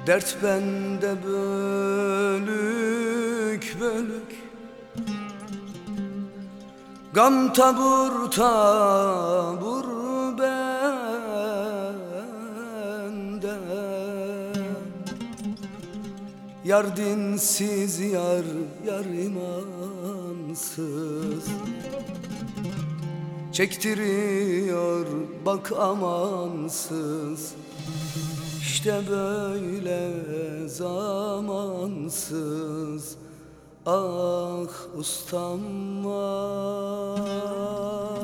Dert bende bölük bölük, gam tabur tabur bende. Yar dinsiz, yar imansız, çektiriyor bak amansız. İşte böyle zamansız, ah ustam var.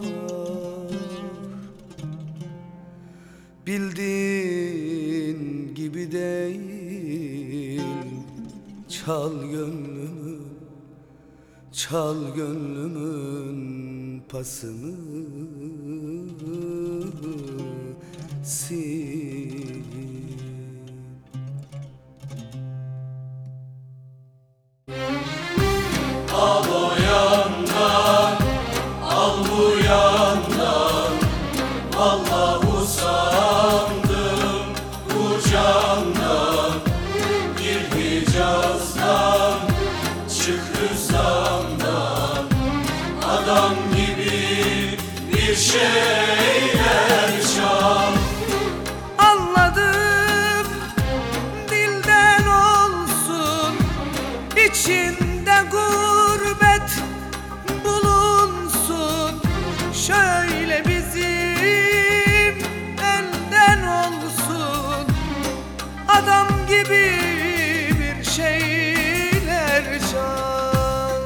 Bildiğin gibi değil, çal gönlümü, çal gönlümün pasını sil. Al o yandan, al bu yandan, Allahu sandım bu candan. Gir Hicaz'dan, çık Hüsam'dan, adam gibi bir şeyler çal. Anladım, dilden olsun, içinde gurbet bulunsun. Şöyle bizim elden olsun, adam gibi bir şeyler çal.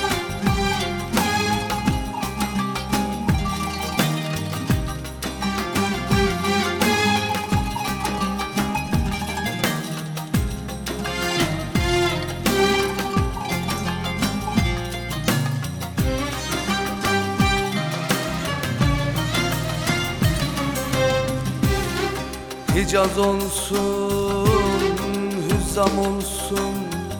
Hicaz olsun, Hüzzam olsun,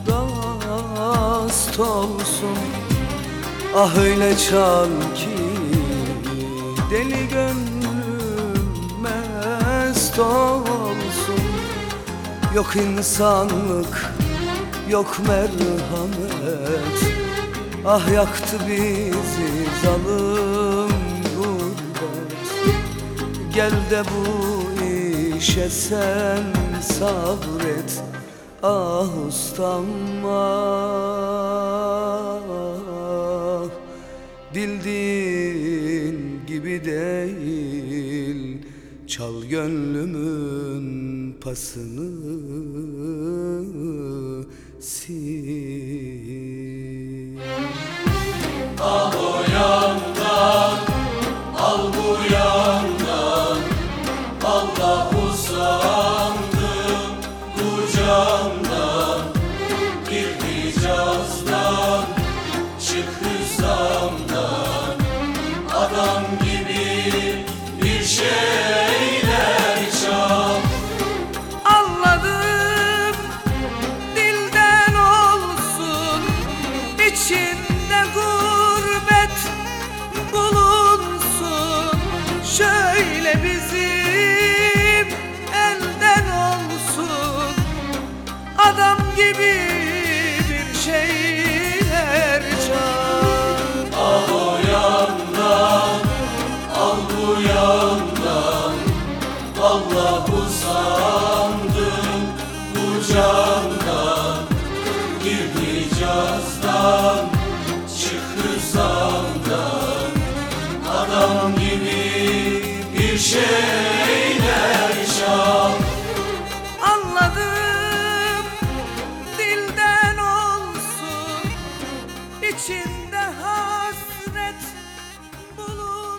rast olsun. Ah öyle çal ki deli gönlüm mest olsun. Yok insanlık, yok merhamet, ah yaktı bizi zalim gurbet. Gel de bu işe sen sabret, ah ustam ah. Bildiğin gibi değil, çal gönlümün pasını sil. Al o yandan, al bu yandan, Allahu sandım bu candan. Gir Hicaz'dan, çık Hüsam'dan, adam gibi bir şeyler çal. Anladım, dilden olsun, içinde gurbet bulunsun. Şöyle bizim elden olsun, adam gibi bir şeyler çal. Al o yandan, al bu yandan, Allahu sandım bu candan. Gir Hicaz'dan, çık Hüsam'dan, adam gibi bir şeyler çal. Anladım, dilden olsun, içinde hasret bulunsun.